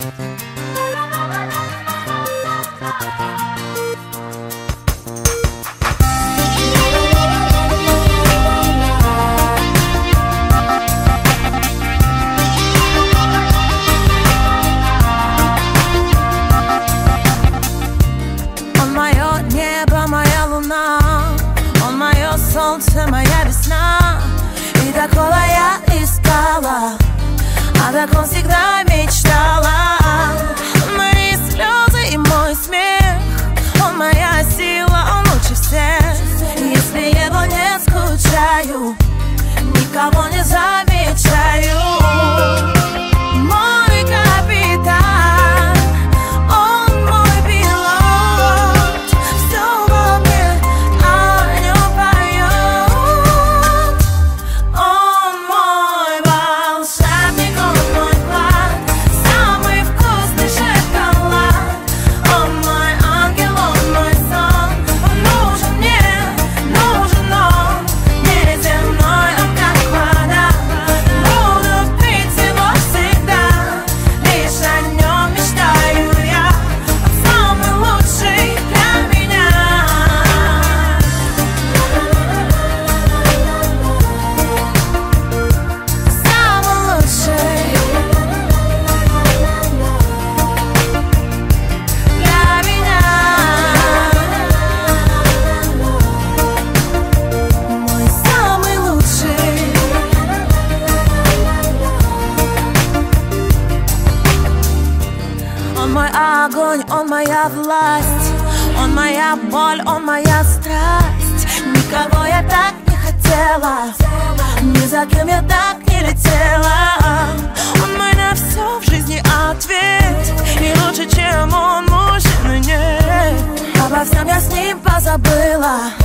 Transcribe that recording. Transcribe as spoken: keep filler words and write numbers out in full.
Солнце, моя весна. И такого я искала, о таком всегда мечтала. Мои слезы и мой смех, он моя сила, он лучше всех. Если его не скучаю, никого не замечаю. Мой капитан, он мой пилот. Все во мне о нем поет. Он мой волшебник, он мой клад, самый вкусный шоколад. Он мой ангел, он мой сон. Он нужен мне, нужен он, неземной, он как вода. Буду пить его всегда, лишь о нем мечтаю я. Он самый лучший для меня. Самый лучший для меня. Мой самый лучший. Он мой огонь, он моя власть, он моя боль, он моя страсть. Никого я так не хотела, ни за кем я так не летела. Он мой на все в жизни ответ, и лучше, чем он, мужчины нет. Обо всем я с ним позабыла.